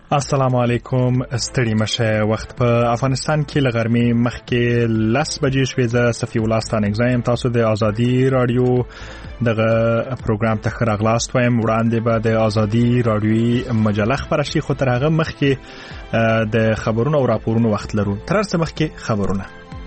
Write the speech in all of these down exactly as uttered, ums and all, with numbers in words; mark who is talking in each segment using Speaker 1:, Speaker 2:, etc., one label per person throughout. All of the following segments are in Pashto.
Speaker 1: السلام علیکم. ستړي مشه. وخت په افغانستان کې لغرمې مخکې لس بجې شوې. زه صفي الله ستانک زایم. تاسو د ازادي رادیو دغه پروګرام ته ښه راغلاست وایم. وړاندې به د ازادي رادیوي مجله خپره شي، خو تر هغه مخکې د خبرونو او راپورونو وخت لرو. تر څه مخکې خبرونه.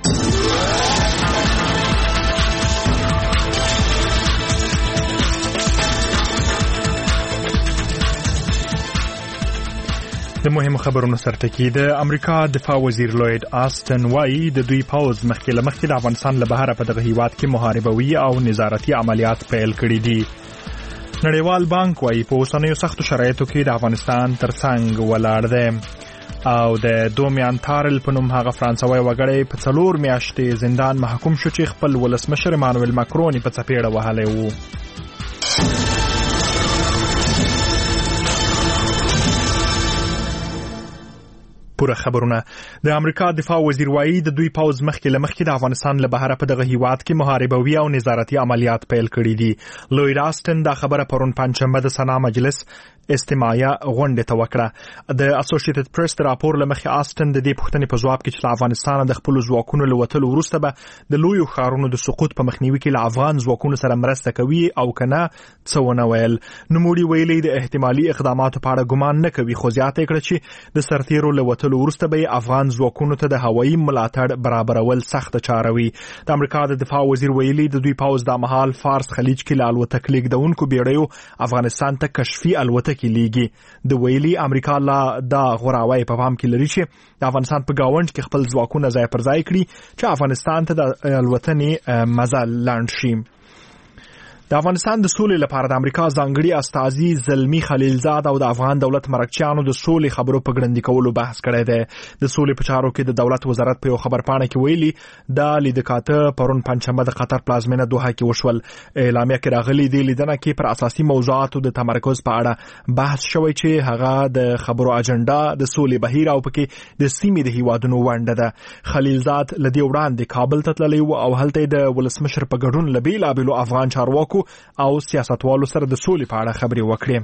Speaker 1: د مهمو خبرونو سرټکی. د امریکا دفاع وزیر لوید آستن وایي د دوی پوځ مخکې له مخکې د افغانستان له بهره په دغه هیواد کې محاربوي او نظارتي عملیات پیل کړي دي. نړیوال بانک وایي په اوسنیو سختو شرایطو کې د افغانستان ترڅنګ ولاړ دی. او د دومیان تارل په نوم هغه فرانسوي وګړی په څلور میاشتې زندان محکوم شو چې خپل ولسمشر مانویل ماکرون په څپېړه وهلی وو. پوره خبرونه. د امریکا دفاع وزیر وایي د دوی پوځ مخکې له مخکې د افغانستان له بهره په دغه هیواد کې محاربوي او نظارتي عملیات پیل کړي دي. لوید آستن دا خبره پرون پنجشنبه د سنا مجلس استماعیه غونډه ته وکړه. د اسوسییټډ پریس د راپور له مخې آستن د دې پوښتنې په ځواب کې چې له افغانستان د خپل ځواکونو له وتلو وروسته به د لویو ښارونو د سقوط په مخنیوي کې له افغان ځواکونو سره مرسته کوي او کنه څه ونه ویل. نوموړي ویلي د احتمالي اقداماتو په اړه ګمان نه کوي، خو زیاته کړه چې د سرتیرو له وتلو وروسته به افغان ځواکونو ته د هوایي ملاتړ برابرول سخت چاره وي. د امریکا د دفاع وزیر ویلي د دوی پوځ د مهال فارس خلیج کې له الوتکې لیږدونکو بیړیو افغانستان ته کشفي الوتکې لیږي. د ویلي امریکا لا دا غوراوی په پام کې لري چې د افغانستان په گاونډ کې خپل ځواکونه ځای پر ځای کړي چې افغانستان ته د الوتنې مزل لاند شي. د افغانستان د سولې لپاره د امریکا ځانګړي استازي زلمی خلیلزاد او د افغان دولت مرکچیانو د سولې خبرو په ګړندي کولو بحث کړی دی. د سولې په چارو کې د دولت وزارت په یو خبرپاڼه کې ویلي دا لیدکاته پرون پنځشنبه د قطر پلازمینه دوحه کې وشول. اعلامیه کې راغلي دی لیدنه کې پر اساسي موضوعاتو د تمرکز په اړه بحث شوی چې هغه د خبرو اجنډا د سولې بهیر او پکې د سیمې د هیوادونو ونډه ده. خلیلزاد لدی وړاندې کابل ته تللی و او هلته د ولسمشر په ګډون له بیلابیلو افغان چارواکو او سیاستوالو سره د سولې په اړه خبرې وکړي.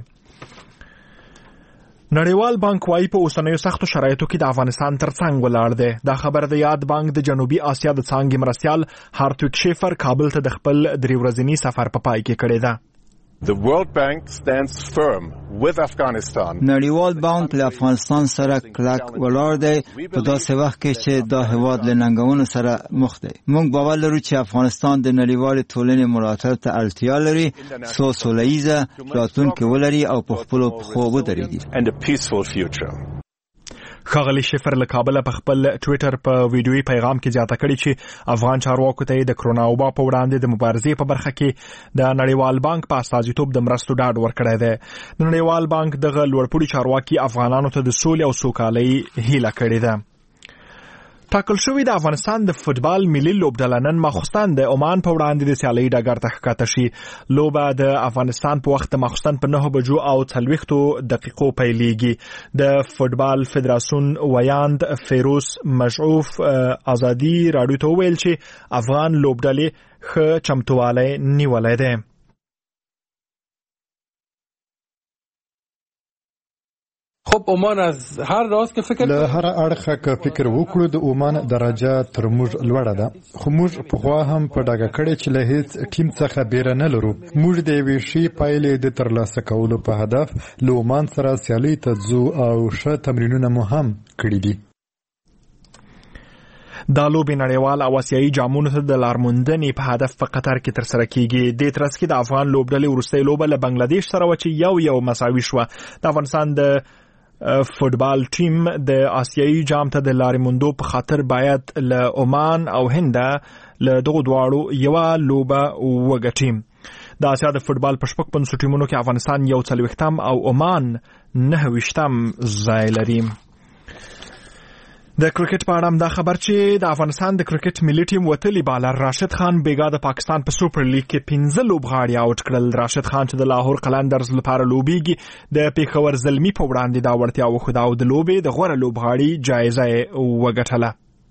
Speaker 1: نړیوال بانک وايي په اوسنیو سختو شرایطو کې د افغانستان ترڅنګ ولاړ دی. دا خبر د یاد بانک د جنوبي اسیا د څانګې مرستیال هارتویک شیفر کابل ته د خپل درې ورځني سفر په پای کې کړی دی.
Speaker 2: The World Bank stands firm with Afghanistan.
Speaker 3: نړیوال بانک له افغانستان سره کلک ولاړ دی په داسې وخت کې چې دا هیواد له ننګونو سره مخ دی. موږ باور لرو چې افغانستان د نړیوال ټولنې ملاتړ ته اړتیا لري څو سوله ییزه راتلونکې ولري او په خپلو پښو ودرېږي.
Speaker 2: And a peaceful future.
Speaker 1: ښاغلي شفر له کابل په خپل ټویټر په ویډیوي پیغام کې زیاته کړی چې افغان چارواکو ته د کرونا وبا په وړاندې د مبارزې په برخه کې د نړیوال بانک په استازیتوب د مرستو ډاډ ورکړی دی. د نړیوال بانک دغه لوړپوړي چارواکي افغانانو ته د سولې او سوکالۍ هیله کړې ده. ټاکل شوی د افغانستان د فوتبال ملي لوبډله نن ماخوستن د عمان په وړاندې د سیالۍ ډګر ته ښکته شي. لوبه د افغانستان په وخت ماخوستن په نهه بجو او څلوېښتو دقیقو پیلېږي. د فوتبال فدراسیون ویاند فیروز مشعوف ازادي راډیو ته وویل چې افغان لوبډلې ښه چمتووالی نیولی دی.
Speaker 4: خب عمان از هر راز که فکر
Speaker 5: له هر اړخه که فکر وکړو د عمان درجه تر موږ لوړه ده، خو موږ پخوا هم په ډاګه کړی چې له هیڅ ټیم څخه بیره نه لرو. موږ د یوې ښې پایلې د ترلاسه کولو په هدف له عمان سره سیالۍ ته ځو او ښه تمرینونه مو هم کړي دي.
Speaker 1: دا لوبې نړیوال او آسیایي جامونو ته د لارموندنې په هدف په قطر کې ترسره کیږي. د ترڅ کې د افغان لوبډلې وروستۍ لوبه له بنگلاديش سره و چې یو یو مساوي شوه. د افغانستان د فوتبال ټیم د آسیایي جام ته د لارې موندو په خاطر باید له عمان او هند له دغو دواړو یوه لوبه وګټي. د آسیا د فوتبال په شپږ پنځوس ټیمونو کې افغانستان یو څلوېښتم او عمان نهه ویشتم ځای لري. د کرکټ په اړه هم دا خبر چې د افغانستان د کرکټ ملي ټیم وتلی بالر راشد خان بیګا د پاکستان په سوپر لیګ کې پنځه لوبغاړي آوټ کړل. راشد خان چې د لاهور قلندرز لپاره لوبیږي د پیښور زلمی په وړاندې دا وړتیا وښوده او د لوبې د غوره لوبغاړي جایزه یې وګټله.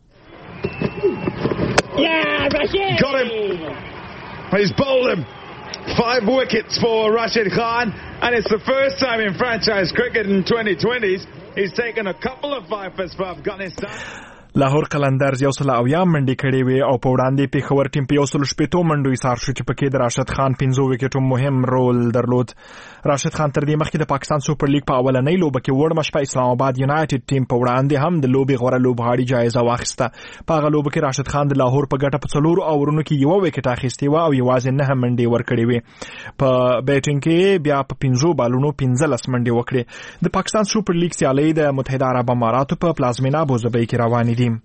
Speaker 6: Got him. He's bowled him. Five wickets for Rashid Khan, and it's the first time in franchise cricket in twenty twenties He's taken a couple of vipers for Afghanistan.
Speaker 1: لاهور قلندرز یو سل اویا منډې کړې وې او په وړاندې پیښور ټیم په یو سل شپېتو منډو ایثار شو چې پکې د راشد خان پنځو وکټو مهم رول درلود. راشد خان تر دې مخکې د پاکستان سوپر لیګ په اولنۍ لوبه کې وړ مشپه اسلام آباد یونایټډ ټیم په وړاندې هم د لوبې غوره لوبغاړي جایزه واخیسته. په هغه لوبه کې راشد خان د لاهور په ګټه په څلورو اورونو کې یو وکټ اخیستی و او یوازې نه منډې ورکړې وې. په بیټینګ کې بیا په پنځو بالونو پنځلس منډې وکړې. د پاکستان سوپر لیګ سیالۍ د متحده عرب اماراتو په پلازمینه ابوظبي کې روانې دي.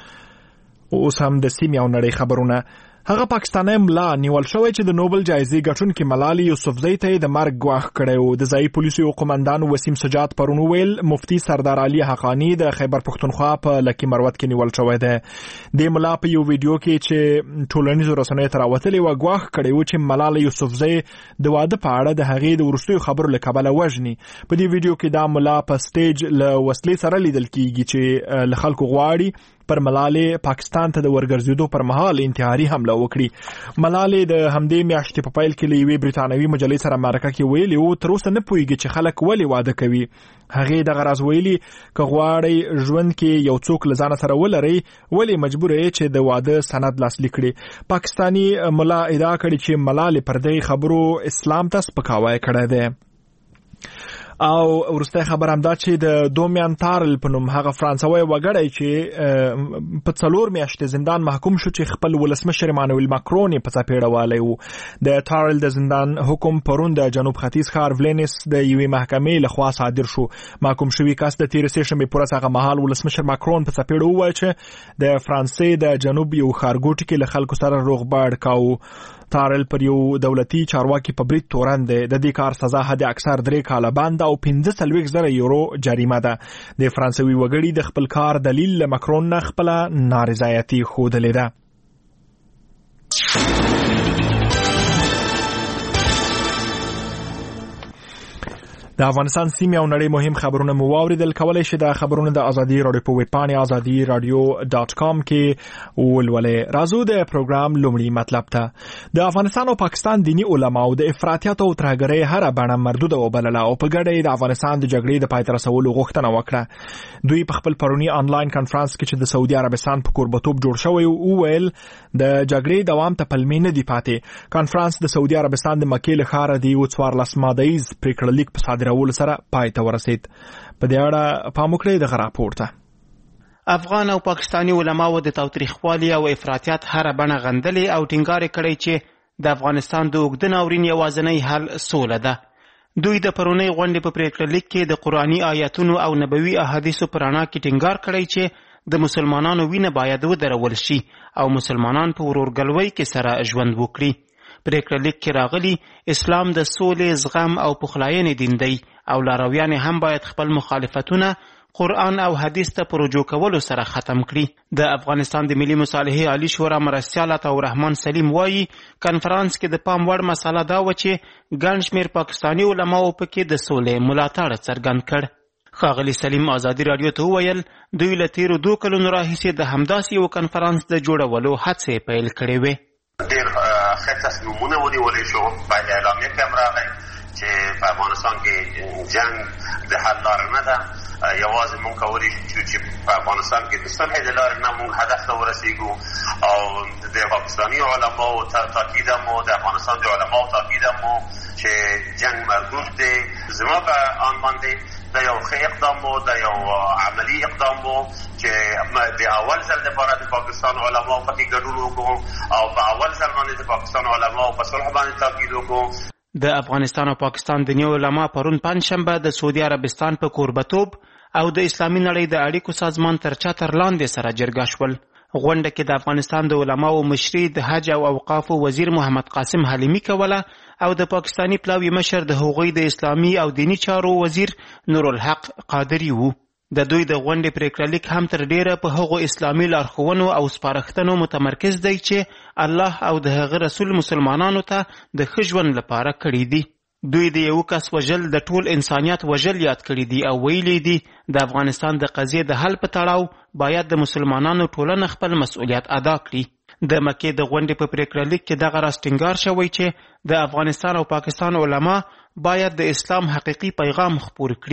Speaker 1: اوس هم د سیمې او نړۍ خبرونه. هغه پاکستانی ملا نیول شوی چې د نوبل جایزې ګټونکي ملالۍ یوسفزۍ ته د مرګ ګواښ کړی و. د ځایي پولیسو یو قومندان وسیم سجاد پرون وویل مفتي سردار علي حقانی د خیبر پښتونخوا په لکي مروت کې نیول شوی دی. د ملا په یو ویډیو کې چې ټولنیزو رسنیو ته راوتلی و ګواښ کړی و چې ملالۍ یوسفزۍ د واده په اړه د هغې د وروستیو خبرو له کبله وژني. په دې ویډیو کې دا ملا په سټیج له وسلې سره لیدل کیږي چې له خلکو غواړي پر ملالۍ پاکستان ته د ورګرځېدو پر مهال انتحاري حمله وکړي. ملالۍ د همدې میاشتې په پیل کې له یوې بریتانوي مجلې سره مرکه کې ویلي و تر اوسه نه پوهېږي چې خلک ولې واده کوي. هغې دغه راز ویلي که غواړئ ژوند کې یو څوک له ځانه سره ولرئ ولې مجبوره یې چې د واده سند لاسلیک کړي. پاکستاني ملا ادعا کړې چې ملالۍ پر دې خبرو اسلام ته سپکاوی کړی دی. او ورسته خبر هم دا چې د دومیان تارل په نوم هغه فرانسوي وګړی چې په څلور میاشتې زندان محکوم شو چې خپل ولسمشر مانویل ماکرون په څپېړه والی و. د تارل د زندان حکم پرون د جنوب ختیځ ښار ولینس د یوې محکمې لخوا صادر شو. محکوم شوي کس د تېرې سېشنبې په ورځ هغه مهال ولسمشر ماکرون په څپېړه وویل چې د فرانسې د جنوب یو ښارګوټي کې له خلکو سره روغبړ کاوه. تارل پر یو دولتي چارواکي په برید تورن دی. د دې کار سزا حد اکثر درې کاله بند او پنځه څلوېښت زره یورو جریمه ده. د فرانسوي وګړي د خپل کار دلیل له ماکرون نه خپله نارضایتي ښودلې ده. د افغانستان سیمې او نړۍ مهم خبرونه مو واوریدل. کولی شئ د خبرونه د ازادي راډیو په ویب پاڼې ازادي راډیو ډاټ کام کې ولولئ. راځو د پروګرام لومړي مطلب ته. د افغانستان او پاکستان دینی علماو د افراطیت او ترهګرۍ هره بڼه مردوده وبلله او په ګډه د افغانستان د جګړې د پای ته رسولو غوښتنه وکړه. دوی په خپل پرونی آنلاین کانفرنس کې چې د سعودي عربستان په کوربتوب جوړ شوی وویل د جګړې دوام ته پلمې نه دی پاتې. کانفرنس د سعودي عربستان د مکې له ښاره د یو څوارلس مادهیز پریکړه لیک په صادر ول سره پای ته ورسید. په دې اړه پام وکړئ دغه راپور ته.
Speaker 7: افغان او پاکستانی علماو د تاوتریخوالي او افراطیت هره بڼه غندلې او ټینګار کړی چې د افغانستان د اوږده ناورین یوازینی حل سوله ده. دوی د پرونی غونډې په پریکړه لیک کې د قرآني آیاتونو او نبوي احادیثو په رڼا کې ټینګار کړی چې د مسلمانانو وینه باید ودرول شي او مسلمانان په ورورګلوۍ کې سره ژوند وکړي. پریکړه لیک کې راغلي اسلام د سولې، زغم او پخلاینې دین دی او لارویان هم باید خپل مخالفتونه قرآن او حدیث ته په رجوع کولو سره ختم کړي. د افغانستان د ملي مصالحې عالی شورا مرستیال عطاء رحمان سلیم وایي کنفرانس کې د پام وړ مسله دا و چې ګڼ شمېر پاکستاني علماو پکې د سولې ملاتړ څرګند کړ. ښاغلي سلیم ازادي راډیو ته وویل دوی له تېرو دوه کلونو راهیسې د همداسې یو کنفرانس د جوړولو هڅې پیل کړې وې.
Speaker 8: ډېر ښه تصمیمونه ونیولی شو. باید اعلامیه کې هم راغی چې په افغانستان کې جنګ د حل لاره نه ده. یوازې مونږ کولی شو چې په افغانستان کې د صلح د لارې نه مونږ هدف ته ورسېږو او د پاکستاني علماو تاکید هم و، د افغانستان د علماو تاکید هم و چې جنګ مردود دی. زما په آن باندې دا یو ښه اقدام و، دا یو عملي اقدام و چې د اول ځل لپاره د پاکستان علماو پکې ګډون وکړو او په اول ځل باندې د پاکستان علماو په صلح باندې تاکید وکړو.
Speaker 7: د افغانستان او پاکستان دیني علما پرون پنجشنبه د سعودي عربستان په کوربتوب او د اسلامي نړۍ د اړیکو سازمان تر چتر لاندې سره جرګه شول. غونډه کې د افغانستان د علماو مشري د حج او اوقافو وزیر محمد قاسم حلیمي کوله او د پاکستانی پلاوي مشر د هغوی د اسلامي او دینی چارو وزیر نورالحق قادری وو. د دوی د غونډې پریکړه لیک هم تر ډیره په هغو اسلامي لارښوونو او سپارښتنو متمرکز دی چې الله او د هغه رسول مسلمانانو ته د ښه ژوند لپاره کړي دي. دوی د یو کس وژل د ټول انسانیت وژل یاد کړي دي او ویلي دي د افغانستان د قضیې د حل په تړاو باید د مسلمانانو ټولنه خپل مسؤلیت ادا کړي. د مکې د غونډې په پریکړه لیک کې دغه راز ټینګار شوی چې د افغانستان او پاکستان علما باید د اسلام حقیقي پیغام خپور کړي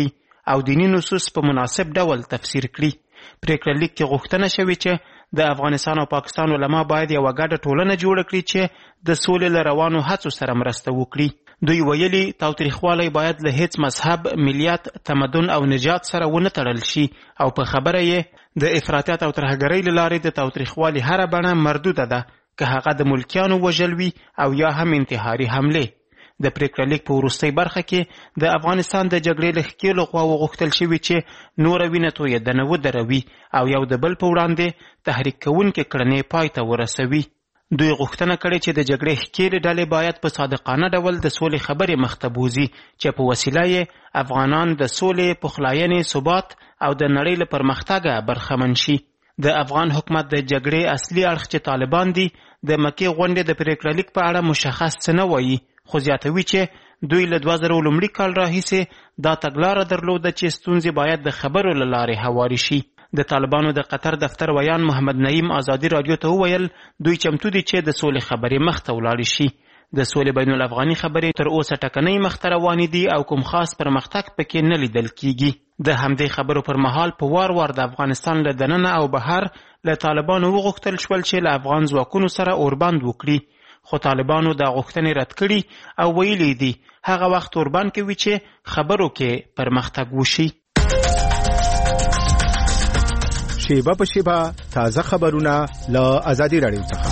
Speaker 7: او دینی نصوص په مناسب ډول تفسیر کړي. پریکړه لیک کې غوښتنه شوې چې د افغانستان او پاکستان علما باید یوه ګډه ټولنه جوړه کړي چې د سولې له روانو هڅو سره مرسته وکړي. دوی ویلي تاوتریخوالی باید له هیڅ مذهب، ملیت، تمدن او نجات سره ونه تړل شي او په خبره یې د افراطیت او ترهګرۍ له لارې د تاوتریخوالي هره بڼه مردوده ده، که هغه د ملکیانو وژل وي او یا هم انتحاري حملې. د پریکړه لیک په وروستۍ برخه کې د افغانستان د جګړې له ښکېلو خواوو غوښتل شوي چې نوره وینه تویېدنه ودروي او یو د بل په وړاندې تحریک کوونکې کړنې پای ته ورسوي. دوی غوښتنه کړې چې د جګړې ښکېلې ډلې باید په صادقانه ډول د سولې خبرې مخته بوځي چې په وسیله یې افغانان د سولې، پخلاینې، ثبات او د نړۍ له پرمختګه برخمن شي. د افغان حکومت د جګړې اصلي اړخ چې طالبان دي د مکې غونډې د پریکړه لیک په اړه مشخص څه نه وایي، خو زیاتوي چې دوی له دوه زره لومړي کال راهیسې دا تګلاره درلوده چې ستونزې باید د خبرو له لارې هواري شي. د طالبانو د قطر دفتر ویان محمد نعیم ازادي رادیو ته وویل دوی چمتو دي چې د سولې خبرې مخته ولاړې شي. د سولې بین الافغاني خبرې تر اوسه ټکنۍ مخته روانې دي او کوم خاص پرمختګ پکې نه لیدل کیږي. د همدې خبرو پر مهال په وار وار د افغانستان له دننه او بهر له طالبانو وغوښتل شول چې له افغان ځواکونو سره اوربند وکړي، خو طالبانو دا غوښتنې رد کړي او ویلي دي هغه وخت اوربند کوي چې خبرو کې پرمختګ وشي.
Speaker 9: شیبه په شیبه تازه خبرونه له آزادي رادیو څخه.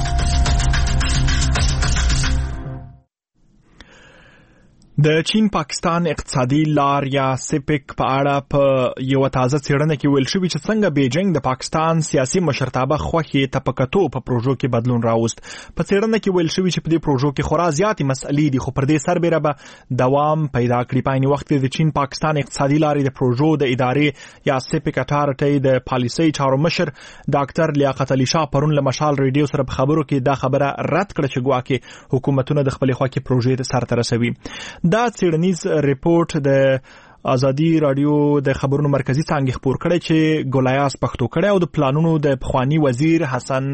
Speaker 1: د چین پاکستان اقتصادي لار یا سیپک په اړه په یو تازه څېړنه کې ویل شوی چې څنګه بیجینګ د پاکستان سیاسي مشرتابه خوښي تپکتو په پروژو کې بدلون راوست. په څېړنه کې ویل شوی چې په دې پروژو کې خورا زیاتې مسئلې دي، خو پر دې سربېره به دوام پیدا کړي. په عین وخت کې د چین پاکستان اقتصادي لارې د پروژو د ادارې یا سیپک اتارټي د پالیسي چارو مشر ډاکټر لیاقت علي شاه پرون له مشال ریډیو سره په خبرو کې دا خبره رد کړه چې ګواکې حکومتونه د خپلې خواکې پروژې سرته رسوي. دا څېړنیز ریپورت د آزادي رادیو د خبرونو مرکزی څانګې خپور کړی چې ګولیاس پښتو کړی او د پلانونو د پخوانی وزیر حسن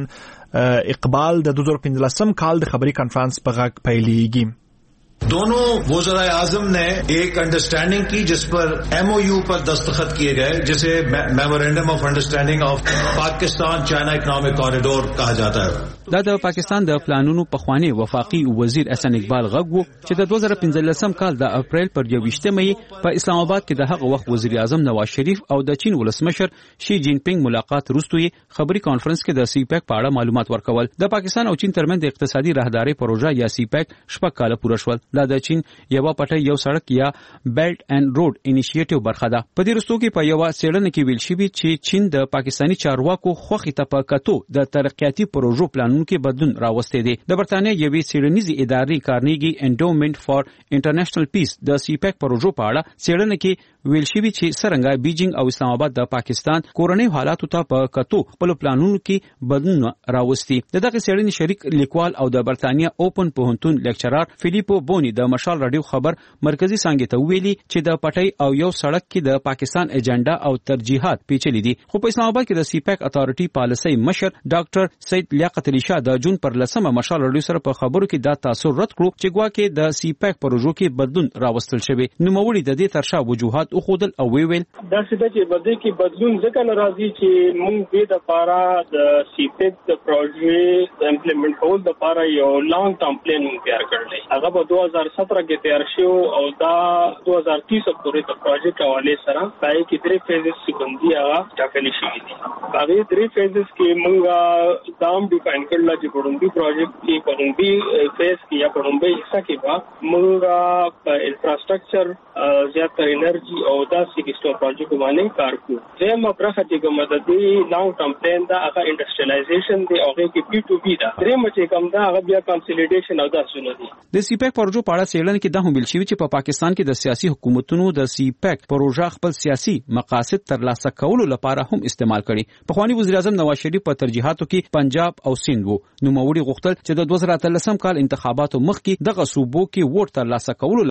Speaker 1: اقبال د دوه زره پنځلسم کال د خبري کانفرنس په غږ پیلېږي.
Speaker 10: दोनों वज़ीर आज़म ने एक अंडरस्टैंडिंग की जिस पर एमओयू पर दस्तखत किए गए, जिसे memorandum of understanding of Pakistan China economic corridor कहा जाता है.
Speaker 11: دا د پاکستان د پلانونو پخوانی وفاقي وزیر حسن اقبال غږ وو چې د دوه زره پنځلسم کال د اپریل پر یوویشتمه په اسلام آباد کې د هغه وخت وزیر اعظم نواز شریف او د چین ولسمشر شي جین پینګ ملاقات وروسته خبري کانفرنس کې د سی پیک په اړه معلومات ورکول. د پاکستان او چین ترمنځ د اقتصادي راهداري پروژه یا سی پیک شپږ کاله پوره شول. دا د چین یو پټه یو سړک یا بیلټ اینڈ روډ انیشیټیو برخه ده. په دې وروسته کې په یو څېړنه کې ویل شوی چې چین د پاکستانی چارواکو خوخي ته په کتو د ترقیاتي پروژو پلانونو کې بدلون راوستي دي. د برتانیې یوې څېړنیزې ادارې کارنیګي انډومنټ فار انټرنیشنل پیس د سی پیک پروژو په اړه څېړنه کې ویل شوی چې څرنګه بیجینګ او اسلام آباد د پاکستان کورنۍ حالاتو ته په کتو خپل پلانونو کې بدلون راوستي. د دغه څېړنې شریک لیکوال او د برتانیې اوپن پوهنتون لیکچرر فلیپو بونی د مشال رادیو خبر مرکزی څانګې ته ویلي چې د پټۍ او یو سړک کې د پاکستان ایجنډا او ترجیحات پیچلي دي، خو په اسلام آباد کې د سی پیک اتارټي پالیسي مشر ډاکټر سید لیاقت علي شاه د جون پر لسمه مشال رادیو سره په خبرو کې دا تاثر رد کړو چې ګواکې د سی پیک پروژو کې بدلون راوستل شوی. نوموړي د دې ترشا وجوهات او خودل او ویل
Speaker 12: دا څه چې بده کې بدلون ځکه ناراضي چې موږ دې د لپاره د سی پیک د پروژې امپلیمنٹ کول د لپاره یو لانګ ټرم پلان تیار کړل. هغه په دوه زره ستره کې تیار شو او دا دوه زره تیس پورې د پروژې حواله سره پای کې درې فیزز څخه هغه ټاکل شوی دي. هغه درې فیزز کې موږ دام ډیفاین کړل چې پړومبي پروژې کې پړومبي فیز کې یا پړومبي حصہ کې با موږ په انفراستراکچر زیات انرژي او دا سیکسټو پروژې باندې کار کوو. زموږ پرخه چې کومه د دې لانګ ټرم پلان دا هغه انډستریالایزیشن دی او هغه کې پی ټو بی دا درې مچې کوم دا هغه بیا کنسولیډیشن او دا سونه دي.
Speaker 11: د سی پیک پروژو په اړه څېړنه کې دا هم ویل شوی چې په پاکستان کې د سیاسي حکومتونو د سی پیک پروژه خپل سیاسي مقاصد ترلاسه کولو لپاره هم استعمال کړي. پخوانی وزیر اعظم نواز شریف په ترجیحاتو کې پنجاب او سند وو. نو موري غوښتل چې د دوه زره اتلسم کال انتخاباتو مخکې دغه صوبو کې ووټ ترلاسه کولو